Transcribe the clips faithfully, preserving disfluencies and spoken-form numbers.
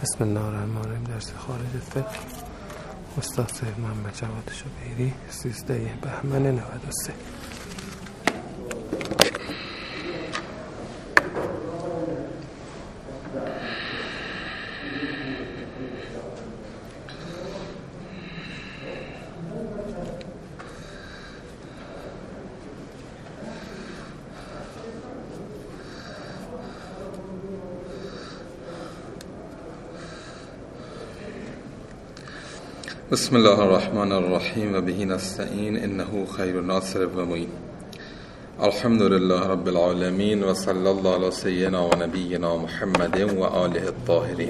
بسم الله الرحمن الرحیم. درس خارج فقه استاد سید محمد جواد شبیری، سیزده بهمن نود و سه. بسم الله الرحمن الرحیم و به نستعین انه خیر ناصر و معین. الحمد لله رب العالمین و صلی الله علی سیدنا و نبینا محمد و آله الطاهرین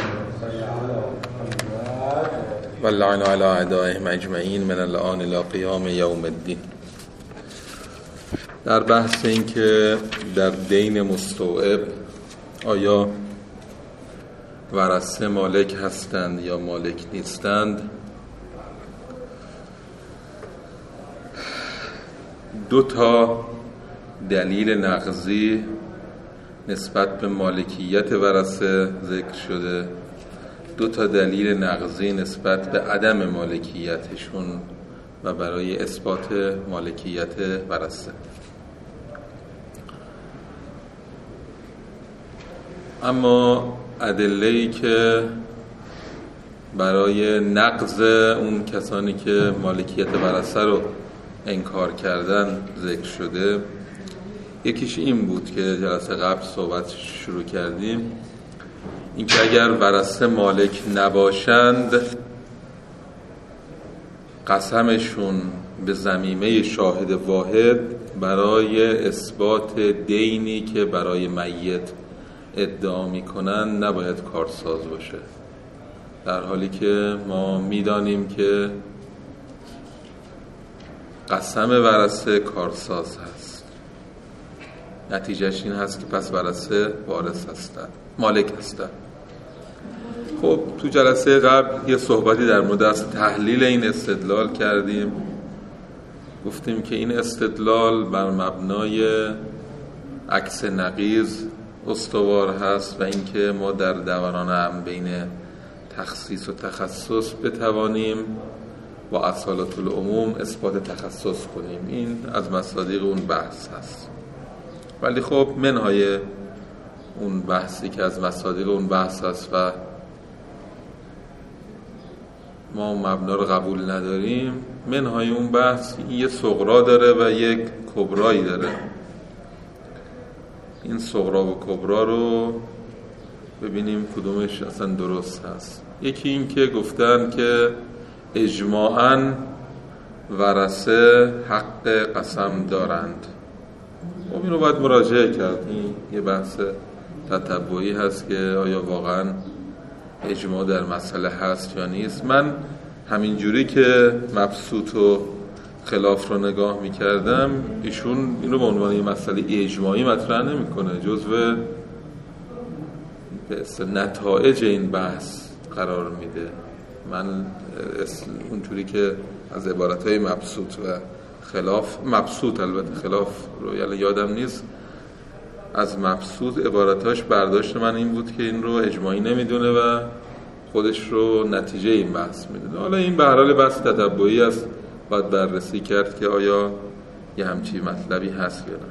و اللعن علی اعدائهم اجمعین من الآن الی قیام یوم الدین. در بحث این که در دین مستوعب آیا ورثه مالک هستند یا مالک نیستند، دو تا دلیل نقضی نسبت به مالکیت ورثه ذکر شده، دو تا دلیل نقضی نسبت به عدم مالکیتشون و برای اثبات مالکیت ورثه. اما ادله‌ای که برای نقض اون کسانی که مالکیت ورثه رو انکار کردن ذکر شده، یکیش این بود که جلسه قبل صحبت شروع کردیم، این که اگر ورثه مالک نباشند قسمشون به ضمیمه شاهد واحد برای اثبات دینی که برای میت ادعا میکنن نباید کارساز باشه، در حالی که ما میدانیم که قسم ورثه کارساز هست. نتیجهش این هست که پس ورثه وارث هستن، مالک هستن. خب تو جلسه قبل یه صحبتی در مورد از تحلیل این استدلال کردیم. گفتیم که این استدلال بر مبنای عکس نقیض استوار هست و اینکه ما در دوران هم بین تخصیص و تخصص بتوانیم با اصالت العموم اثبات تخصص کنیم. این از مصادیق اون بحث هست، ولی خب منهای اون بحثی که از مصادیق اون بحث هست و ما مبنا رو قبول نداریم، منهای اون بحث یه صغرا داره و یک کبرایی داره. این صغرا و کبرا رو ببینیم کدومش اصلا درست هست. یکی این که گفتن که اجماعاً ورثه حق قسم دارند. خب این رو باید مراجعه کرد. این یه بحث تتبعی هست که آیا واقعاً اجماع در مسئله هست یا نیست. من همینجوری که مبسوط و خلاف رو نگاه میکردم، ایشون این رو به عنوان یه مسئله اجماعی مطرح نمیکنه، جزو نتایج این بحث قرار میده. من اونجوری که از عبارتهای مبسوط و خلاف، مبسوط البته خلاف رو یعنی یادم نیست، از مبسوط عبارتاش برداشت من این بود که این رو اجماعی نمیدونه و خودش رو نتیجه این بحث میدونه. حالا این به هر حال بحث تتبعی است، باید بررسی کرد که آیا یه همچی مطلبی هست یا نه.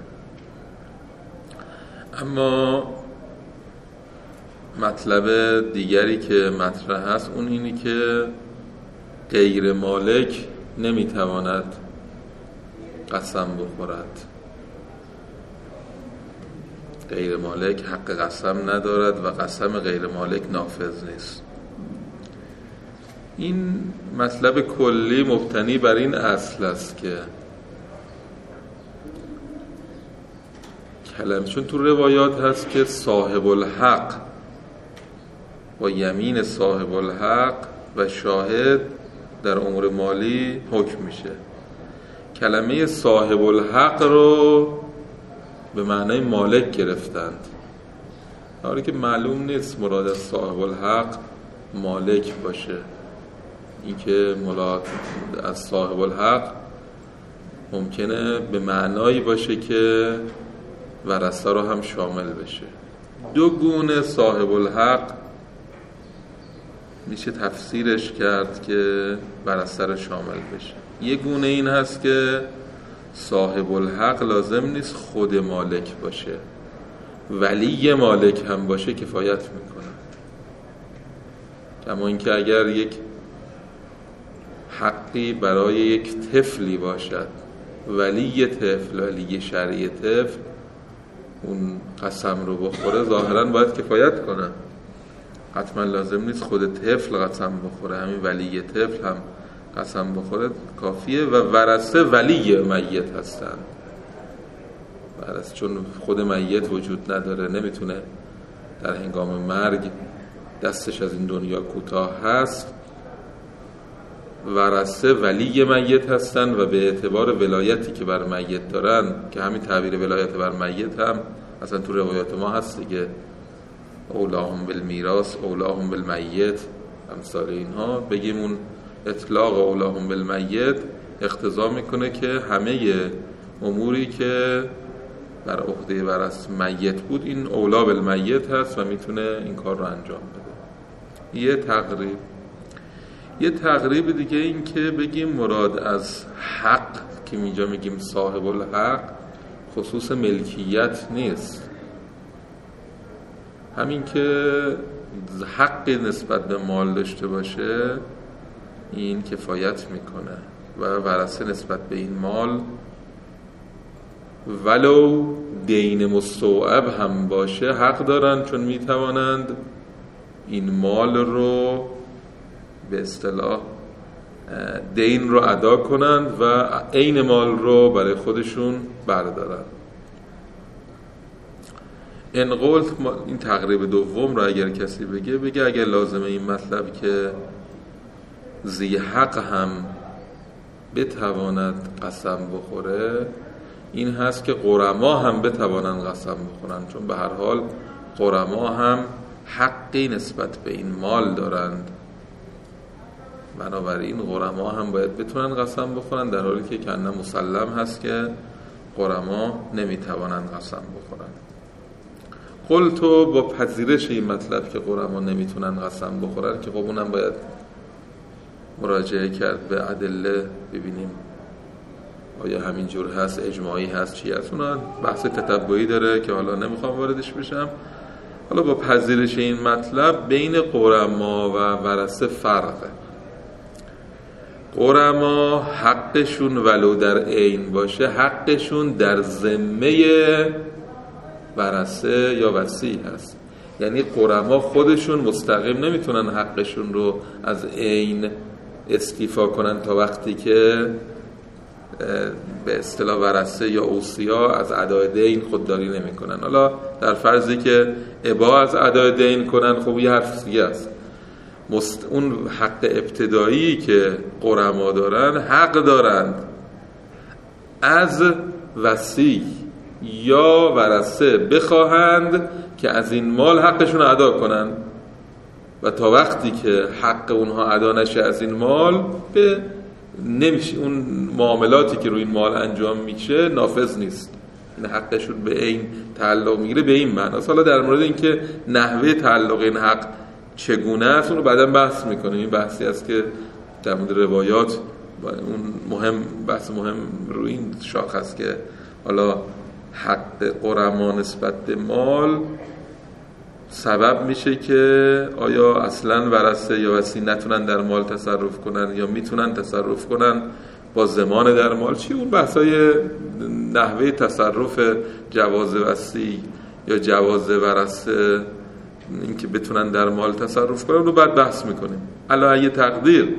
اما مطلب دیگری که مطرح هست اون اینی که غیر مالک نمیتواند قسم بخورد. غیر مالک حق قسم ندارد و قسم غیر مالک نافذ نیست. این مطلب کلی مبتنی بر این اصل است که کلمه، چون تو روایات هست که صاحب الحق و یمین صاحب الحق و شاهد در امور مالی حکم میشه. کلمه صاحب الحق رو به معنای مالک گرفتند، حالی که معلوم نیست مراد از صاحب الحق مالک باشه. این که مراد از صاحب الحق ممکنه به معنایی باشه که ورثه رو هم شامل بشه. دو گونه صاحب الحق میشه تفسیرش کرد که ورثه رو شامل بشه. یه گونه این هست که صاحب الحق لازم نیست خود مالک باشه، ولی مالک هم باشه کفایت میکنه. کما اینکه اگر یک حقی برای یک طفلی باشد، ولی طفل ولی شرعی طفل اون قسم رو بخوره، ظاهرا باید کفایت کنه، حتما لازم نیست خود طفل قسم بخوره، همین ولی طفل هم قسم بخوره کافیه. و ورثه ولی میت هستن، ورثه چون خود میت وجود نداره، نمیتونه در هنگام مرگ دستش از این دنیا کوتاه هست، ورثه ولی میت هستن و به اعتبار ولایتی که بر میت دارن، که همین تعبیر ولایت بر میت هم اصلا تو روایات ما هست دیگه، اولاهم بالمیراث اولاهم بالمیت، امثال اینها، بگیم اون اطلاق اولاهم بالمیت اقتضا میکنه که همه اموری که بر عهده ورثه میت بود این اولا بالمیت هست و میتونه این کار رو انجام بده. یه تقریب یه تقریب دیگه این که بگیم مراد از حق که اینجا میگیم صاحب الحق خصوص ملکیت نیست، همین که حق نسبت به مال داشته باشه این کفایت میکنه و ورثه نسبت به این مال ولو دین مستوعب هم باشه حق دارن، چون میتوانند این مال رو به اصطلاح دین رو ادا کنند و عین مال رو برای خودشون بردارن. این قول این تقریب دوم رو اگر کسی بگه بگه اگر لازمه این مطلب که ذی حق هم بتواند قسم بخوره این هست که غرما هم بتوانند قسم بخورن، چون به هر حال غرما هم حقی نسبت به این مال دارند، بنابراین غرما هم باید بتونن قسم بخورن، در حالی که کنه مسلم هست که غرما نمیتوانند قسم بخورن. قلتو با پذیرش این مطلب که غرما نمیتونن قسم بخورن، که خب اونم باید مراجعه کرد به ادله ببینیم آیا همین جور هست، اجماعی هست، چی هست، اونا بحث تتبعی داره که حالا نمیخوام واردش بشم. حالا با پذیرش این مطلب بین غرما و ورثه فرقه. غرما حقشون ولو در عین باشه حقشون در ذمه ورثه یا وصی هست، یعنی غرما خودشون مستقیم نمیتونن حقشون رو از عین استیفا کنن تا وقتی که به اصطلاح ورثه یا اوصیا از ادای دین خودداری نمیکنن. حالا در فرضی که ابا از ادای دین کنن خب یه حرف دیگه است. مست... اون حق ابتدایی که غرما دارن حق دارند از وصی یا ورثه بخواهند که از این مال حقشون ادا کنن و تا وقتی که حق اونها ادا نشه از این مال به نمیشه، اون معاملاتی که روی این مال انجام میشه نافذ نیست، این حقشون به این تعلق میگیره به این معنی. حالا در مورد اینکه نحوه تعلق این حق چگونه است اون رو بعداً بحث میکنیم، این بحثی است که در مورد روایات اون مهم بحث مهم روی این شاخص که حالا حق غرما نسبت به مال سبب میشه که آیا اصلا ورثه یا وصی نتونن در مال تصرف کنن یا میتونن تصرف کنن با ضمان در مال، چی اون بحثای نحوه تصرف جواز وصی یا جواز ورثه اینکه بتونن در مال تصرف کنن رو بعد بحث میکنیم. علی ای تقدیر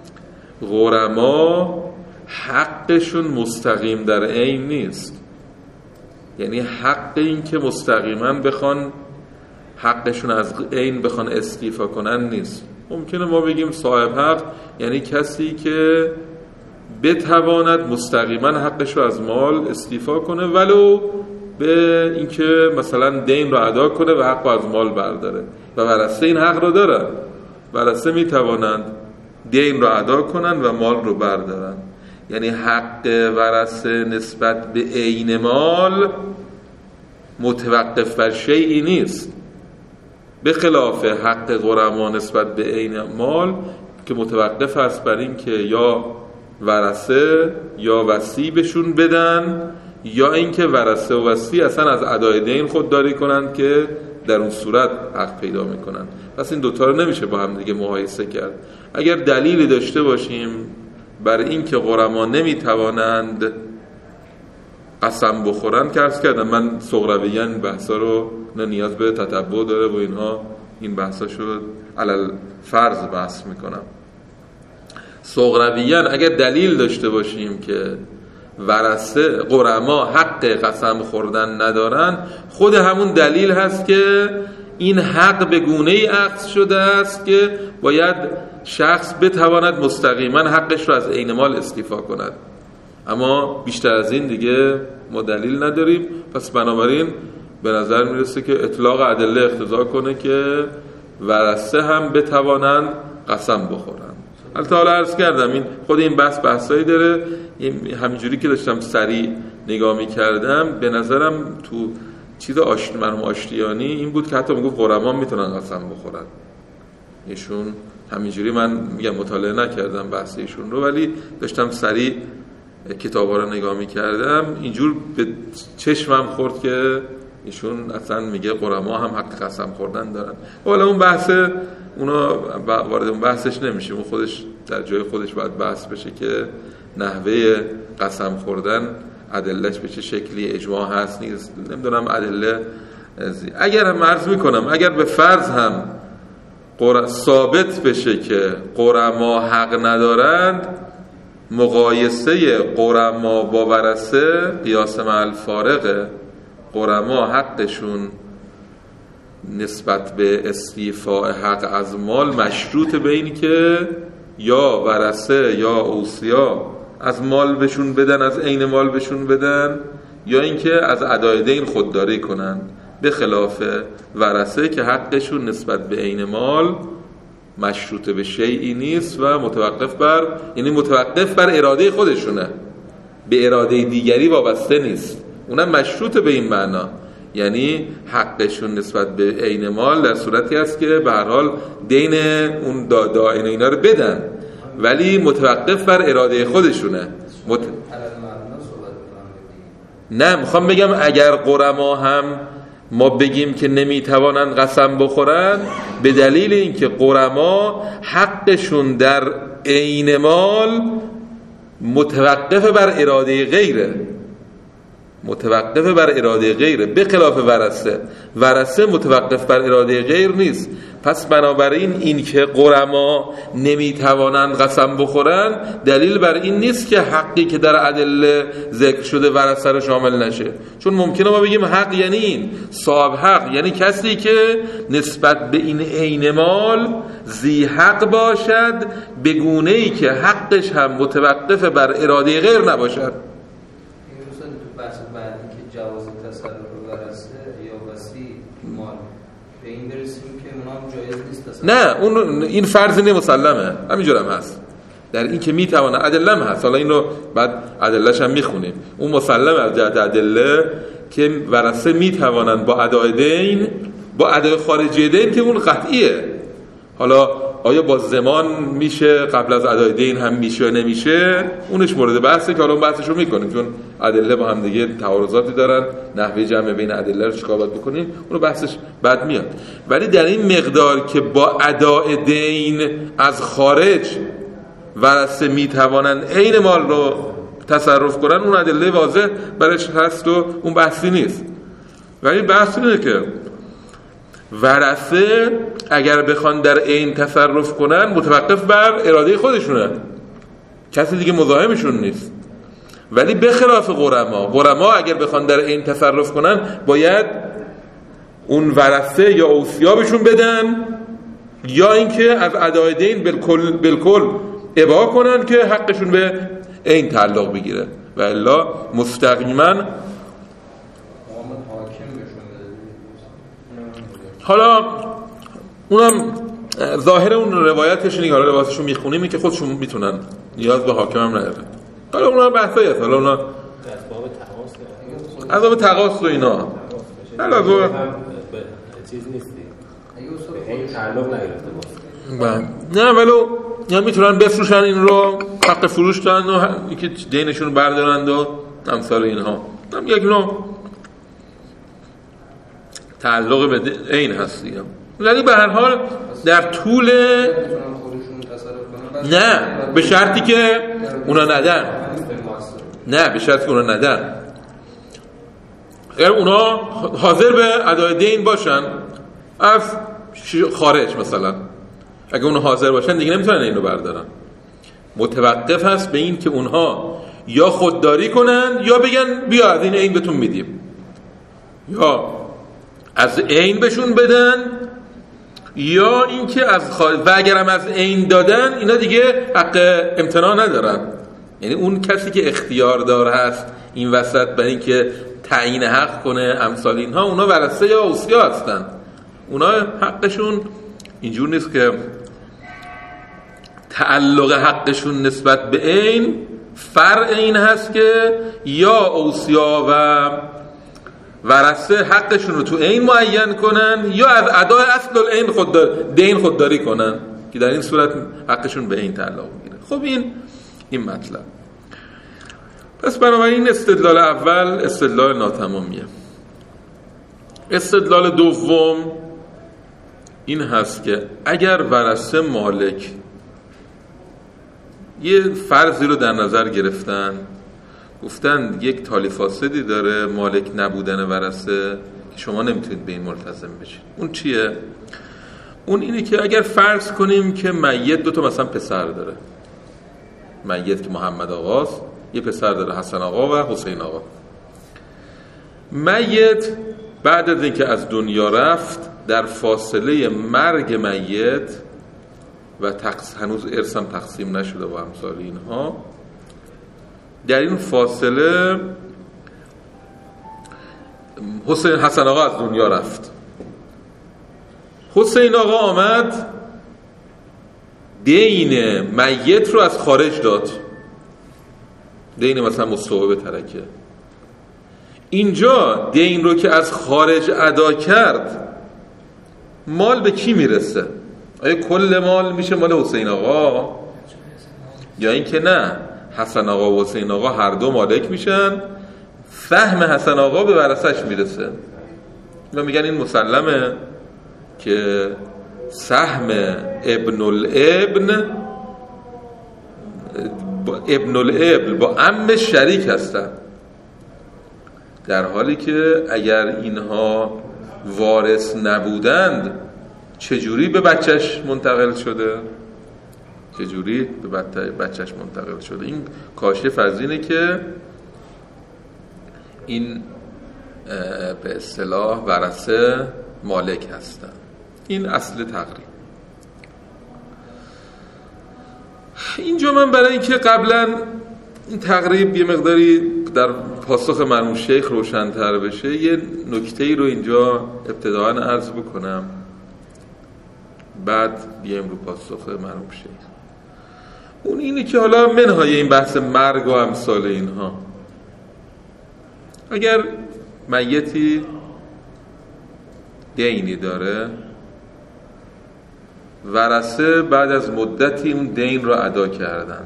غرما حقشون مستقیم در عین نیست، یعنی حق این که مستقیما بخوان حقشون از عین بخوان استیفا کنن نیست. ممکنه ما بگیم صاحب حق یعنی کسی که بتواند مستقیما حقش رو از مال استیفا کنه ولو به اینکه مثلا دین رو ادا کنه و حق رو از مال برداره، و ورثه این حق رو داره، ورثه میتوانند دین رو ادا کنن و مال رو بردارن، یعنی حق ورثه نسبت به عین مال متوقف بر شیئی نیست، به خلاف حق غرما نسبت به عین مال که متوقف است بر این که یا ورثه یا وصی بهشون بدن یا اینکه ورثه و وصی اصلا از ادای دین خودداری کنن که در اون صورت حق پیدا میکنن. پس این دوتا رو نمیشه با هم دیگه مقایسه کرد. اگر دلیلی داشته باشیم بر این که غرما نمیتوانند قسم بخورن که عرض کردم من صغرویاً بحثا رو نه نیاز به تتبع داره و اینها این بحثا شد علل فرض بحث میکنم. صغرویاً اگر دلیل داشته باشیم که ورثه غرما حق قسم خوردن ندارن، خود همون دلیل هست که این حق به گونه‌ای اخذ شده است که باید شخص بتواند مستقیما حقش رو از عین مال استیفا کند. اما بیشتر از این دیگه ما دلیل نداریم. پس بنابراین به نظر میرسه که اطلاق ادله اقتضا کنه که ورثه هم بتوانند قسم بخورن. البته حالا عرض کردم این خود این بحث بحثایی داره. همینجوری که داشتم سریع نگاه می‌کردم به نظرم تو چیز آشتی مرحوم آشتیانی این بود که حتی میگفت غرما میتونن قسم بخورن. ایشون همینجوری من میگم مطالعه نکردم بحث ایشون رو، ولی داشتم سریع کتابا رو نگاه می‌کردم اینجور به چشمم خورد که ایشون اصلا میگه غرما هم حق قسم خوردن دارن. حالا اون بحث اونا وارد اون بحثش نمیشه، اون خودش در جای خودش باید بحث بشه که نحوه قسم خوردن ادلهش به چه شکلی اجماع هست نیست. نمیدونم ادله اگر هم عرض میکنم اگر به فرض هم قر... ثابت بشه که غرما حق ندارند، مقایسه غرما با ورثه قیاس مع الفارقه. غرما حقشون نسبت به استیفاء حق از مال مشروط به این که یا ورثه یا اوصیا از مال بهشون بدن، از عین مال بهشون بدن، یا اینکه از ادای دین خودداری کنن، به خلاف ورثه که حقشون نسبت به عین مال مشروط به شیئی نیست و متوقف بر یعنی متوقف بر اراده خودشونه، به اراده دیگری وابسته نیست. اونم مشروط به این معنا، یعنی حقشون نسبت به عین مال در صورتی است که به هر حال دین اون دائن اینا رو بدن، ولی متوقف بر اراده خودشونه. مت... نه میخوام بگم اگر غرما هم ما بگیم که نمیتوانند قسم بخورن به دلیل اینکه غرما حقشون در عین مال متوقف بر اراده غیره، متوقف بر اراده غیره، به خلاف ورثه. ورثه متوقف بر اراده غیر نیست. پس بنابراین این که غرما نمیتوانند قسم بخورن دلیل بر این نیست که حقی که در ادله ذکر شده ورثه رو شامل نشه. چون ممکنه ما بگیم حق یعنی این صاحب حق، یعنی کسی که نسبت به این عین مال ذی حق باشد به گونه‌ای که حقش هم متوقف بر اراده غیر نباشد. بحث بعدی که جواز تصرف ورثه یا وصی مال به این برسیم که اونها هم جایز نیست تصرف. نه اون این فرض نه مسلمه، همینجورم هست در این که میتونه ادله هم هست. حالا اینو بعد ادلهش هم میخونیم. اون مسلمه از جهت ادله که ورثه میتوانند با ادای دین با ادای خارجی دین که اون قطعیه. حالا آیا با زمان میشه قبل از ادای دین هم میشه یا نمیشه اونش مورد بحثه که حالا اون بحثشو میکنیم، چون ادله با هم دیگه تعارضاتی دارن، نحوه جمع بین ادله رو چیکار باید بکنیم اونو بحثش بعد میاد. ولی در این مقدار که با ادای دین از خارج ورثه میتوانن عین مال رو تصرف کنن اون ادله واضح برایش هست و اون بحثی نیست. ولی بحث اینه که ورثه اگر بخوان در عین تصرف کنن متوقف بر اراده خودشونه، کسی دیگه مزاحمشون نیست. ولی به خلاف غرما، غرما اگر بخوان در عین تصرف کنن باید اون ورثه یا اوصیا بهشون بدن یا اینکه از ادای دین بالکل بالکل اباحه کنن که حقشون به عین تعلق بگیره و الا مستقیما. حالا اونم ظاهر اون روایتش اینه، حالا روایتشو میخونیم که خودشون میتونن، نیاز به حاکم هم نداره. حالا اونا بحثایی هست، حالا اونا از باب تقاص و اینا حالا از باب چیز نیستی. اگه این تعلق نگرفته باشه. نه ولو یا میتونن بفروشن این رو، حق فروش دارن و اینکه دینشون رو بردارند و امثال اینها. هم یک نوع تعلق به عین هست دیگه. ولی به هر حال در طول نه به شرطی که اونا ندن، نه به شرطی که اونا ندن. اگر اونا حاضر به ادای دین باشن از خارج مثلا، اگه اونا حاضر باشن دیگه نمیتونن اینو بردارن. متوقف هست به این که اونها یا خودداری کنن یا بگن بیا از این عین بهتون میدیم، یا از عین بهشون بدن، یا اینکه از خارج. و اگرم از عین دادن اینا دیگه حق امتناع ندارن. یعنی اون کسی که اختیار دار هست این وسط برای اینکه تعیین حق کنه امثال اینها، اونا ورثه یا اوصیا هستن. اونا حقشون اینجور نیست که تعلق حقشون نسبت به عین فرع این هست که یا اوصیا و ورثه حقشون رو تو عین معین کنن یا از ادای اصل العین خوددار دین خودداری کنن که در این صورت حقشون به عین تعلق میگیره. خب این این مطلب. پس بنابراین استدلال اول استدلال ناتمامیه. استدلال دوم این هست که اگر ورثه مالک یه فرضی رو در نظر گرفتن، گفتن یک تالی فاسدی داره مالک نبودن ورثه که شما نمیتونید به این ملتزم بشید. اون چیه؟ اون اینه که اگر فرض کنیم که میت دو تا مثلا پسر داره، میت که محمد آقاست، یه پسر داره حسن آقا و حسین آقا. میت بعد از اینکه از دنیا رفت در فاصله مرگ میت و تقس... هنوز ارثم تقسیم نشده و امثال اینها، در این فاصله حسین حسن آقا از دنیا رفت، حسین آقا آمد دین میت رو از خارج داد، دین مثلا مستوعب ترکه. اینجا دین رو که از خارج ادا کرد مال به کی میرسه؟ آیا کل مال میشه مال حسین آقا یا این که نه حسن آقا و حسین آقا هر دو مالک میشن، سهم حسن آقا به ورثش میرسه؟ اینا میگن این مسلمه که سهم ابن الابن با ابن الابن با عم شریک هستن، در حالی که اگر اینها وارث نبودند چجوری به بچهش منتقل شده؟ چجوری به بچهش منتقل شده؟ این کاشف از اینه که این به اصطلاح ورثه مالک هستن. این اصل تقریب. اینجا من برای اینکه قبلا این تقریب یه مقداری در پاسخ مرحوم شیخ روشن‌تر بشه یه نکته‌ای رو اینجا ابتداءً عرض بکنم، بعد بیایم رو پاسخ مرحوم شیخ. اون اینه که حالا منهای این بحث مرگ و امثال اینها، اگر میتی دینی داره، ورثه بعد از مدتی اون دین رو ادا کردن،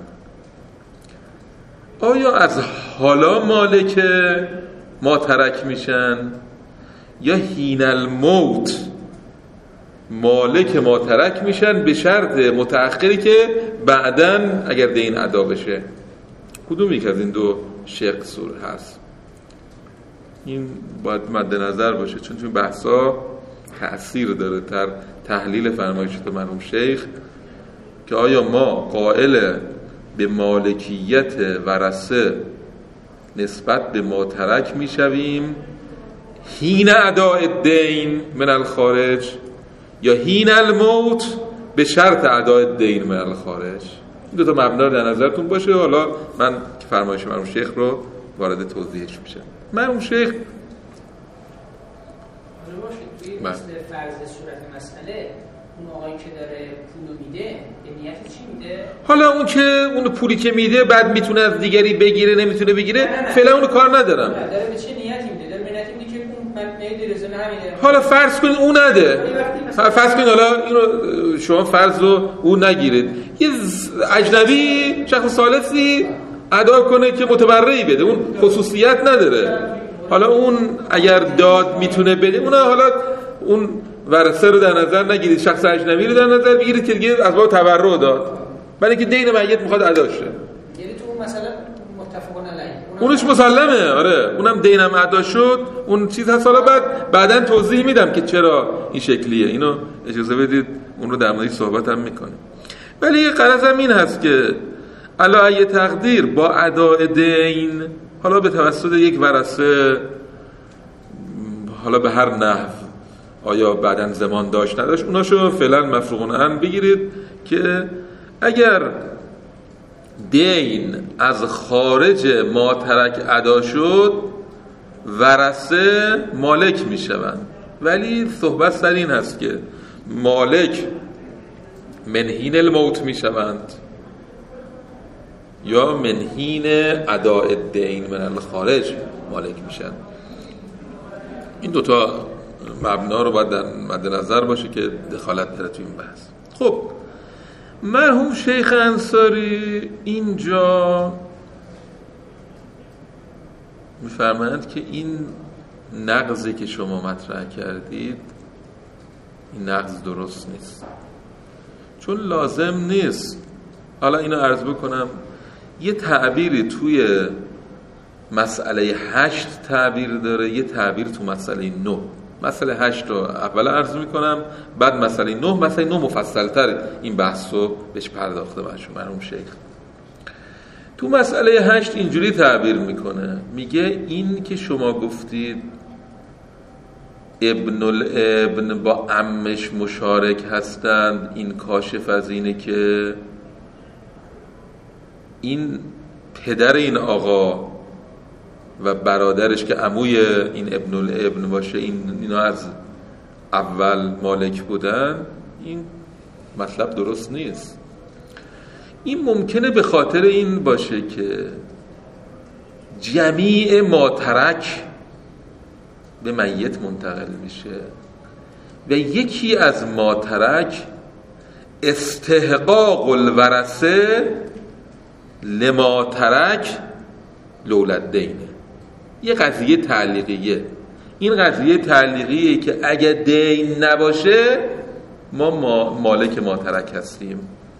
آیا از حالا مالک ما ترک میشن یا حین الموت مالک ما ترک میشن به شرط متأخری که بعدن اگر دین ادا بشه؟ کدوم یک از این دو شق صورت هست؟ این باید مد نظر باشه، چون چون بحثا تأثیر داره در تحلیل فرمایشات مرحوم شیخ که آیا ما قائل به مالکیت ورثه نسبت به ما ترک میشویم حین اداء الدین من الخارج یا حین الموت به شرط اداء الدین من الخارج؟ این دو تا مبنا در نظرتون باشه. حالا من که فرمایش مرحوم شیخ رو وارد توضیحش میشم. مرحوم شیخ مثل فرض صورت مسئله اون آقایی که داره پولو میده به نیت چی میده؟ حالا اون که اون پولی که میده بعد میتونه از دیگری بگیره نمیتونه بگیره، فعلا اونو کار ندارم. نه داره به چه نیتی میده؟ داره به نیت میده که اون من نمیده رزنه همینه. حالا فرض کنید اون نده. وقتی فرض کنید حالا اینو شما فرض رو او نگیرید، یه اجنبی شخص ثالثی ادا کنه که متبرعی بده، اون خصوصیت نداره. حالا اون اگر داد میتونه بده، اون حالا اون ورثه رو در نظر نگیرید، شخص اجنبی رو در نظر بگیرید که دیگه از باب تبرع داد، برای اینکه دین میت میخواد ادا شه. یعنی تو اون مثلا متفقون علیه اونش مسلمه، آره اونم دینم ادا شد، اون چیز هست. حالا بعد بعداً توضیح میدم که چرا این شکلیه، اینو اجازه بدید اون رو در موردش صحبت هم میکنیم. ولی غرضم این هست که علی ای تقدیر با اداء دین، حالا به توسط یک ورثه، حالا به هر نحو، آیا بعداً زمان داشت نداشت، اوناشو فعلا مفروغ عنه بگیرید که اگر دین از خارج ما ترک ادا شد، ورثه مالک میشوند. ولی صحبت سر این هست که مالک منهین الموت میشوند یا منهین اداء دین من الخارج مالک میشن. این دوتا مبنا رو باید در مد نظر باشه که دخالت داره تو این بحث. خب مرحوم شیخ انصاری اینجا میفرمایند که این نقضی که شما مطرح کردید، این نقض درست نیست، چون لازم نیست. حالا اینو عرض بکنم، یه تعبیری توی مسئله هشت تعبیر داره، یه تعبیر تو مسئله نه. مسئله هشت رو اول عرض میکنم، بعد مسئله نه. مسئله نه مفصل‌تر این بحث رو بهش پرداخته باشم مرحوم شیخ. تو مسئله هشت اینجوری تعبیر میکنه، میگه این که شما گفتید ابن الابن با عمش مشارک هستند، این کاشف از اینه که این پدر این آقا و برادرش که عموی این ابن الابن باشه، این اینا از اول مالک بودن. این مطلب درست نیست. این ممکنه به خاطر این باشه که جمیع ما ترک به میت منتقل میشه و یکی از ما ترک استحقاق الورثه لما ترک لولد دینه. یه قضیه تعلیقیه. این قضیه تعلیقیه که اگه دین نباشه ما مالک ما ترک هستیم.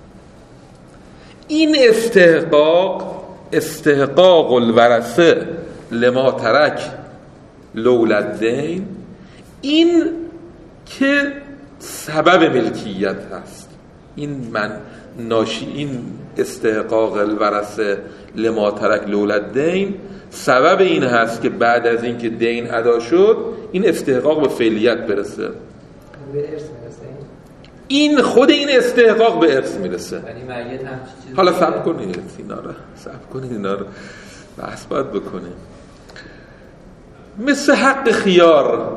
این استحقاق استحقاق الورثه لما ترک لولد دین، این که سبب ملکیت هست. این من ناشی این استحقاق الورثه لما ترک لولد دین سبب این هست که بعد از این که دین ادا شد این استحقاق به فعلیت برسه، به ارث میرسه. این خود این استحقاق به ارث میرسه. یعنی میت هم چیزی. حالا صبر کنید اینا رو صبر کنید اینا رو بحث باید بکنیم. مثل حق خیار.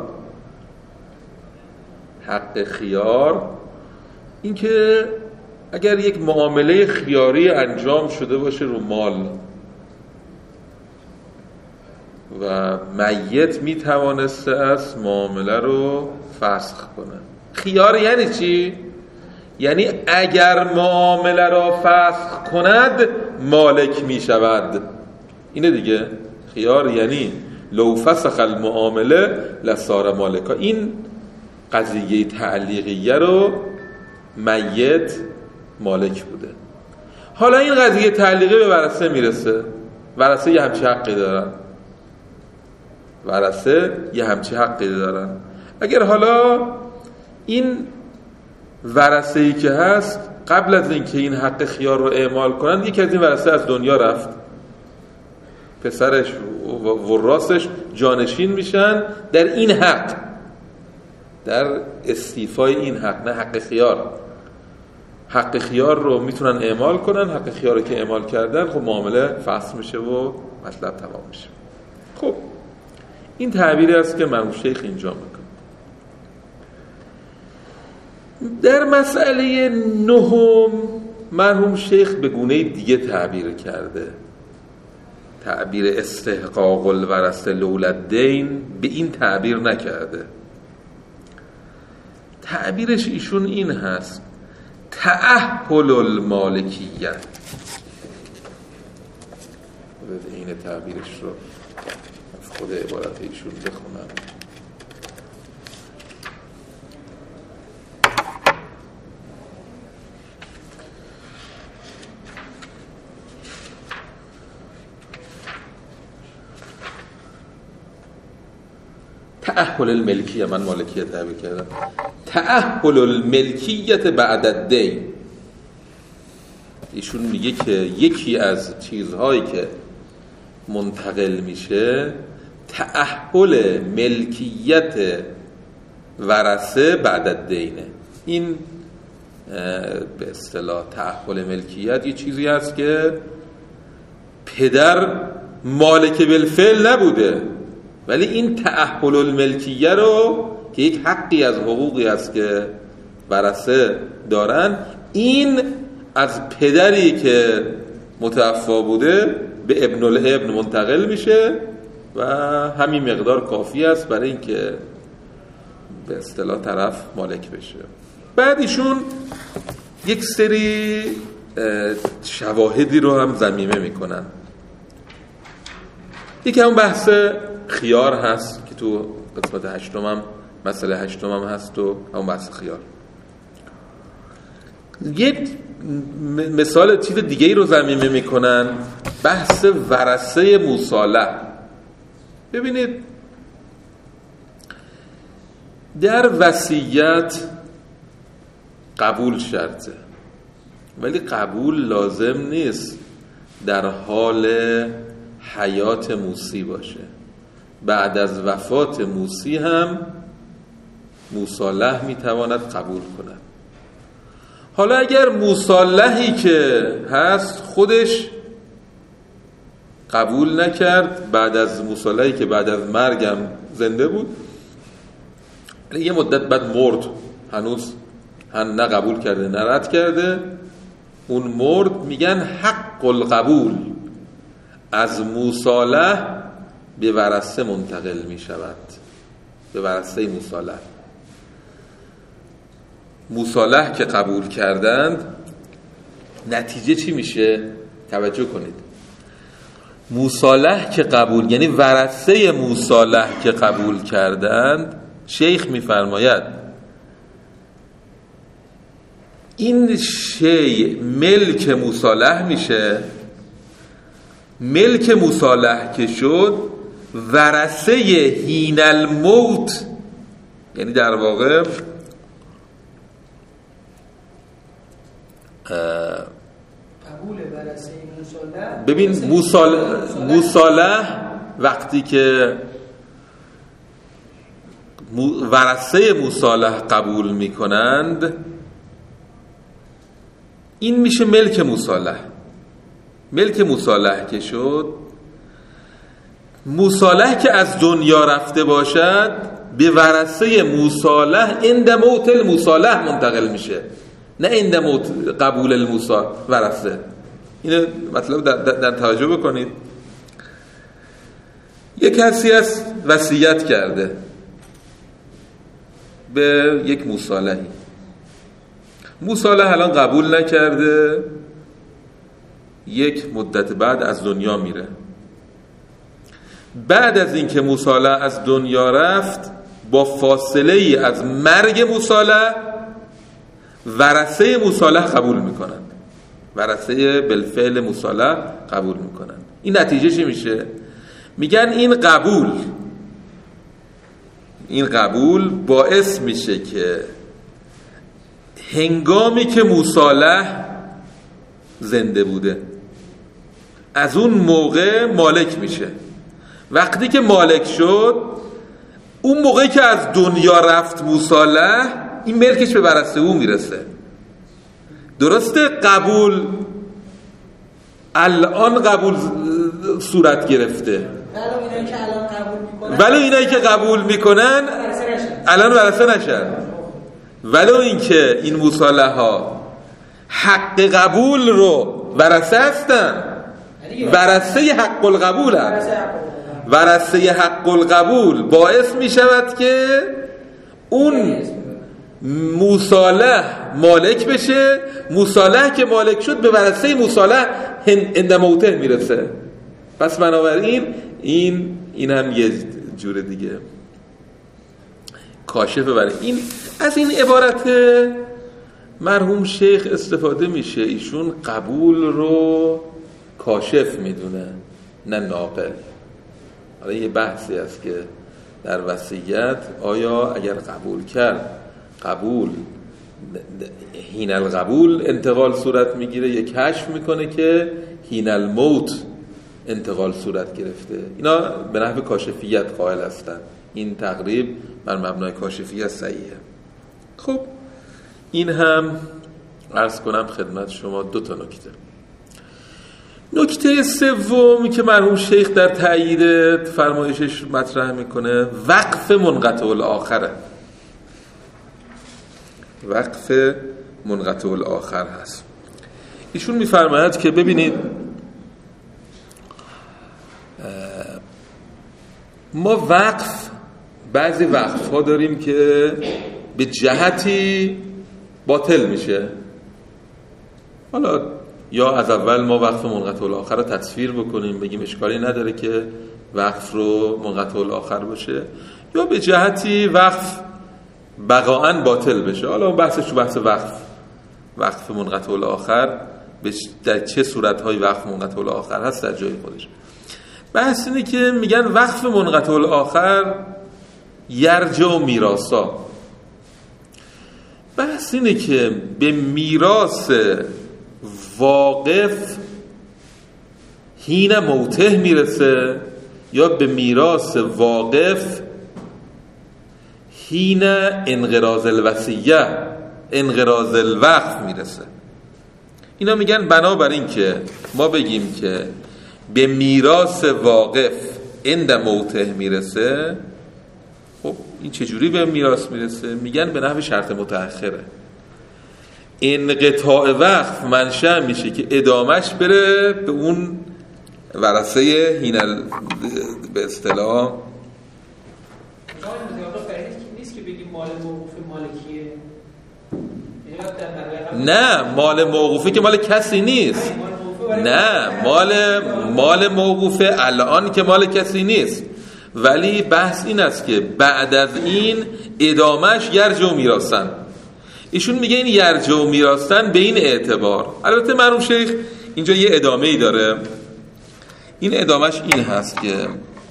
حق خیار این که اگر یک معامله خیاری انجام شده باشه رو مال و میت میتوانسته از معامله رو فسخ کنه. خیار یعنی چی؟ یعنی اگر معامله را فسخ کند مالک میشود. اینه دیگه. خیار یعنی لو فسخ المعامله لصار مالکا. این قضیه تعلیقیه رو میت مالک بوده. حالا این قضیه تعلیقی به ورثه میرسه. ورثه یه همچه حقی دارن. ورثه یه همچه حقی دارن. اگر حالا این ورثه‌ای که هست قبل از اینکه این حق خیار رو اعمال کنن، یکی از این ورثه از دنیا رفت، پسرش و ورثش جانشین میشن در این حق، در استیفای این حق، نه حق خیار. حق خیار رو میتونن اعمال کنن. حق خیار رو که اعمال کردن خب معامله فسخ میشه و مطلب تمام میشه. خب این تعبیری است که مرحوم شیخ اینجا میکنه. در مسئله نهم مرحوم شیخ به گونه دیگه تعبیر کرده. تعبیر استحقاق الورثه لولد دین به این تعبیر نکرده. تعبیرش ایشون این هست: تأهل المالکیت. این تعبیرش رو از خود عبارت ایشون بخونم. تأهل الملکیه، من مالکیه تعبیر کردم. تأهل الملکیت بعد الدین. ایشون میگه که یکی از چیزهایی که منتقل میشه تأهل ملکیت ورثه بعد الدینه. این به اصطلاح تأهل ملکیت یه چیزی هست که پدر مالک بالفعل نبوده، ولی این تأهل الملکیه رو که یک حقی از حقوقی است که ورثه دارن، این از پدری که متوفا بوده به ابن الابن منتقل میشه و همین مقدار کافی است برای اینکه به اصطلاح طرف مالک بشه. بعد ایشون یک سری شواهدی رو هم ضمیمه میکنن. یکی هم بحث خیار هست که تو قسمت هشتم هم مسئله هشتم هم هست و همون بحث خیار. یک مثال چیز دیگه ای رو ضمیمه میکنن، بحث ورثه مصالح. ببینید در وصیت قبول شرطه، ولی قبول لازم نیست در حال حیات موصی باشه. بعد از وفات موصی هم مصالح میتواند قبول کند. حالا اگر مصالحی که هست خودش قبول نکرد، بعد از مصالحی که بعد از مرگم زنده بود، یه مدت بعد مرد، هنوز هم نه قبول کرده نه رد کرده، اون مرد، میگن حق القبول از مصالح به ورثه منتقل می شود، به ورثه مصالح. مصالح که قبول کردند نتیجه چی میشه؟ توجه کنید. مصالح که قبول، یعنی ورثه مصالح که قبول کردند، شیخ میفرماید این شی ملک مصالح میشه. ملک مصالح که شد، ورثه حین الموت، یعنی در واقع قبول ورثه مصالح. ببین مصالح, مصالح وقتی که ورثه مصالح قبول میکنند، این میشه ملک مصالح. ملک مصالح که شد، مصالح که از دنیا رفته باشد به ورثه مصالح عند موت المصالح منتقل میشه، نه عند موت قبول المصالح ورثه. اینو مطلب در, در, در توجه بکنید. یک کسی از وصیت کرده به یک مصالحی، مصالح الان قبول نکرده، یک مدت بعد از دنیا میره. بعد از اینکه مصالح از دنیا رفت، با فاصله ای از مرگ مصالح، ورثه مصالح قبول میکنن، ورثه بالفعل مصالح قبول میکنن. این نتیجه چی میشه؟ میگن این قبول این قبول باعث میشه که هنگامی که مصالح زنده بوده از اون موقع مالک میشه. وقتی که مالک شد، اون موقعی که از دنیا رفت مصالح، این ملکش به ورثه او میرسه. درسته قبول الان قبول صورت گرفته، ولی اینایی که قبول میکنن الان ورثه نشن. ولی اینکه این مصالح ها حق قبول رو ورثه هستن، ورثه حق القبول هست. ورثه حق القبول باعث می شود که اون موصالح مالک بشه، موصالح که مالک شد به ورثه موصالح هند موته میرسه. پس بنابراین این این هم یه جور دیگه کاشفه. برای این از این عبارت مرحوم شیخ استفاده میشه، ایشون قبول رو کاشف میدونه نه ناقل. حالا یه بحثی هست که در وصیت آیا اگر قبول کرد قبول حین القبول انتقال صورت میگیره یا کشف میکنه که حین الموت انتقال صورت گرفته. اینا به نحو کاشفیت قائل هستن. این تقریب بر مبنای کاشفیت صحیحه. خب این هم عرض کنم خدمت شما دو تا نکته. نکته سوم که مرحوم شیخ در تأیید فرمایشش مطرح میکنه وقف منقطع الاخره. وقف منقطع الاخر هست. ایشون میفرماید که ببینید ما وقف بعضی وقف ها داریم که به جهتی باطل میشه. حالا یا از اول ما وقف منقطع الاخر رو تصویر بکنیم بگیم اشکالی نداره که وقف رو منقطع الاخر باشه، یا به جهتی وقف بقاعاً باطل بشه. حالا بحثش تو بحث وقف وقف منقطع الاخر در چه صورت‌های وقف منقطع الاخر هست در جای خودش. بحث اینه که میگن وقف منقطع الاخر یرجع میراثا. بحث اینه که به میراث واقف حین موته میرسه یا به میراث واقف حین انقراض الوصیه انقراض الوقف میرسه. اینا میگن بنابر این که ما بگیم که به میراث واقف عند موته میرسه، خب این چجوری به میراث میرسه؟ میگن به نحو شرط متأخره. انقطاع وقف منشأ میشه که ادامش بره به اون ورثه حین به اصطلاح نیست که بگیم مال موقوف مالکیه. نه، مال موقوفه که مال کسی نیست. نه، مال مال موقوفه الان که مال کسی نیست، ولی بحث این است که بعد از این ادامش یرجع میراثن. ایشون میگه این یرجع میراثن به این اعتبار. البته مرحوم شیخ اینجا یه ادامه ای داره. این ادامش این هست که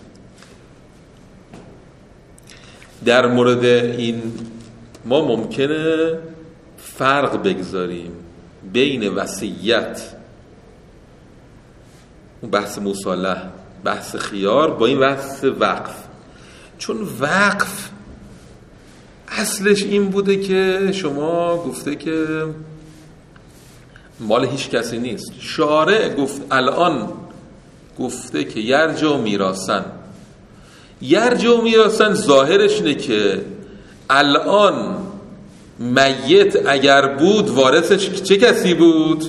در مورد این ما ممکنه فرق بگذاریم بین وصیت اون بحث مصالح بحث خیار با این بحث وقف. چون وقف اصلش این بوده که شما گفته که مال هیچ کسی نیست. شارع گفت الان گفته که یرجع میراثن. یرجع میراثن ظاهرش اینه که الان میت اگر بود وارثش چه کسی بود؟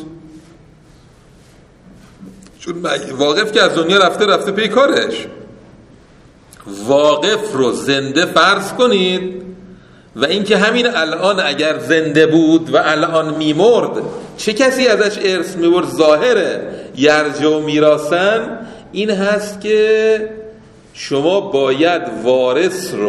چون واقف که از دنیا رفته رفته پی کارش. واقف رو زنده فرض کنید و اینکه همین الان اگر زنده بود و الان میمرد چه کسی ازش ارث میبرد؟ ظاهره یرجع میراثن این هست که شما باید وارث رو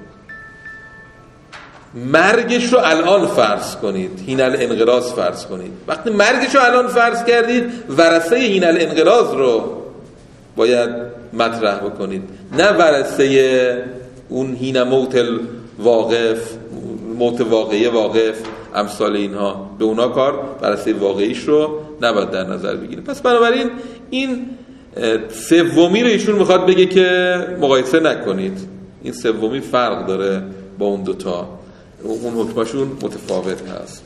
مرگش رو الان فرض کنید، حین الانقراض فرض کنید. وقتی مرگش رو الان فرض کردید ورثه حین الانقراض رو باید مطرح بکنید، نه ورثه اون حین موت واقف موت واقعی واقف امثال اینها. به اونا کار ورثه واقعیش رو نباید در نظر بگیرید. پس بنابراین این سومی رو ایشون میخواد بگه که مقایسه نکنید. این سومی فرق داره با اون دوتا، اون حکمشون متفاوت هست.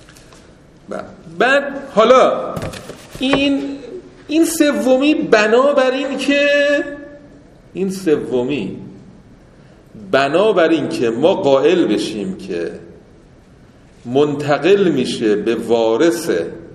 بعد حالا این این سومی بنابر این که این سومی بنابر این که ما قائل بشیم که منتقل میشه به وارث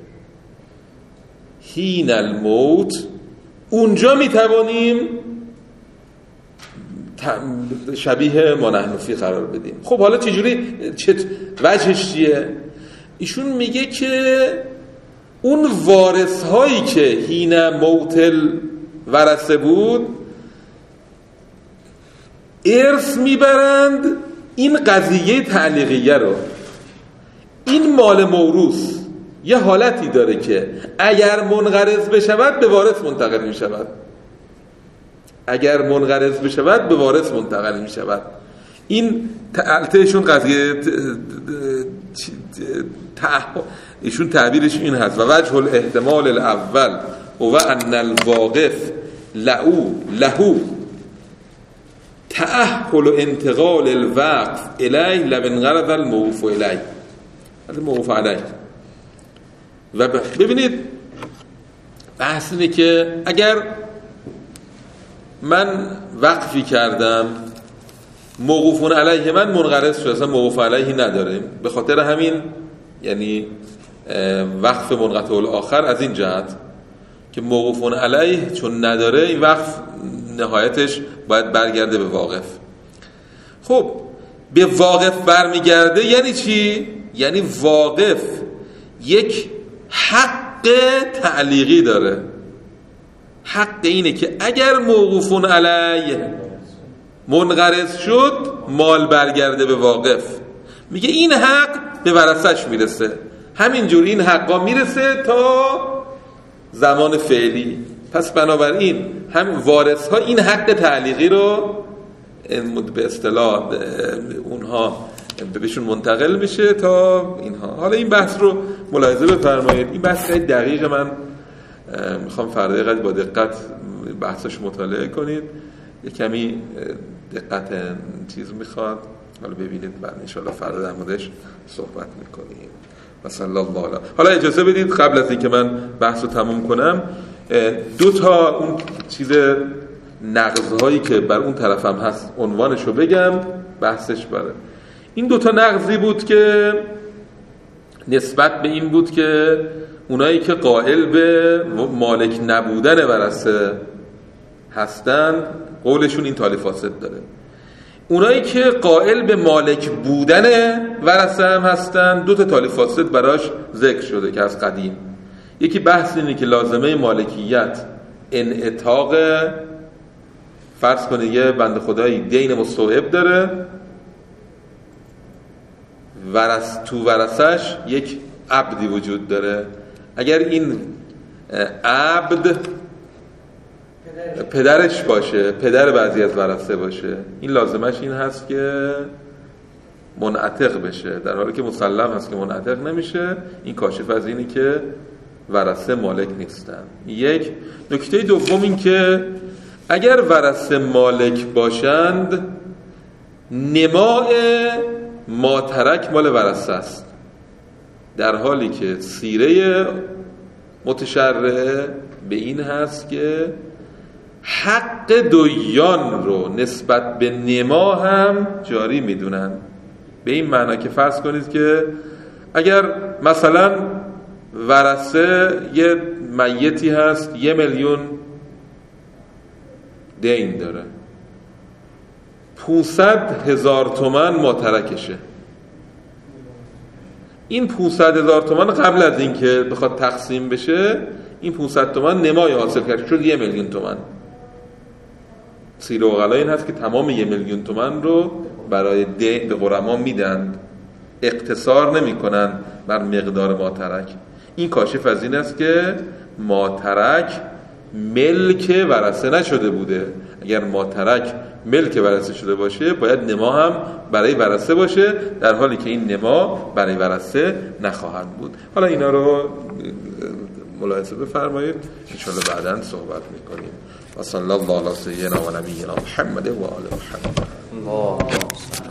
حین الموت، اونجا میتوانیم شبیه مانحنفی قرار بدیم. خب حالا چجوری چه وجهش چیه؟ ایشون میگه که اون وارث هایی که هین موتل ورثه بود ارث میبرند این قضیه تعلیقیه رو. این مال موروث یه حالتی داره که اگر منقرض بشود به وارث منتقل میشود، اگر منقرض بشود به وارث منتقل میشود. این البتهشون قضیه ایشون تعبیرش این هست: و وجه الاحتمال الاول و ان الواقف لهو لهو تأهل انتقال الوقف الیه لو انقرض الموقوف الیه الموقوف علیه. و ببینید بحث اینه که اگر من وقفی کردم موقوفون علیه من منقرض شد، اصلا موقوف علیه نداریم، به خاطر همین یعنی وقف منقطع الاخر از این جهت که موقوفون علیه چون نداره این وقف نهایتش باید برگرده به واقف. خب به واقف برمیگرده یعنی چی؟ یعنی واقف یک حق تعلیقی داره. حق اینه که اگر موقوفون علیه منقرض شد مال برگرده به واقف. میگه این حق به ورثش میرسه، همینجوری این حقا میرسه تا زمان فعلی. پس بنابراین هم وارث ها این حق تعلیقی رو به اصطلاح اونها بهشون منتقل میشه تا اینها. حالا این بحث رو ملاحظه بفرمایید، این بحث خیلی دقیق، من میخوام فردا قد با دقت بحثش مطالعه کنید، یه کمی دقت چیز میخواد. حالا ببینید بعد ان شاء الله فردا در موردش صحبت میکنیم. مثلا الله. حالا اجازه بدید قبل از اینکه من بحث رو تموم کنم دو تا اون چیز نقض‌هایی که بر اون طرفم هست عنوانش رو بگم، بحثش بره. این دو تا نقضی بود که نسبت به این بود که اونایی که قائل به مالک نبودن ورثه هستن قولشون این تالی فاسد داره. اونایی که قائل به مالک بودن ورثه هم هستن دو تا تالی فاسد براش ذکر شده که از قدیم. یکی بحث اینه که لازمه مالکیت انعتاق، فرض کنید یه بنده خدایی دین مستوعب داره، ورث تو ورثش یک عبدی وجود داره. اگر این عبد پدرش باشه، پدر بعضی از ورثه باشه، این لازمش این هست که منعتق بشه، در حالی که مسلم هست که منعتق نمیشه. این کاشف از اینی که ورثه مالک نیستن. یک نکته دوم این که اگر ورثه مالک باشند نماء ماترک مال ورثه است، در حالی که سیره متشرعه به این هست که حق دویان رو نسبت به نما هم جاری میدونن. به این معنی که فرض کنید که اگر مثلا ورثه یه میتی هست یه میلیون دین داره، پونصد هزار تومن ماترکشه. این پونصد هزار تومن قبل از این که بخواد تقسیم بشه این پونصد تومن نمای حاصل کرد، شد یه میلیون تومن. سیر اوغلا این هست که تمام یه میلیون تومن رو برای دین به غرما میدن، اقتصار نمی کنن بر مقدار ماترک. این کاشف از این است که ماترک ملک ورثه نشده بوده. اگر ماترک ملک ورثه شده باشه باید نما هم برای ورثه باشه، در حالی که این نما برای ورثه نخواهد بود. حالا اینا رو ملاحظه بفرمایید، ان شاء الله بعداً صحبت میکنیم. و صلی الله علی سیدنا و نبینا محمد و آل محمد.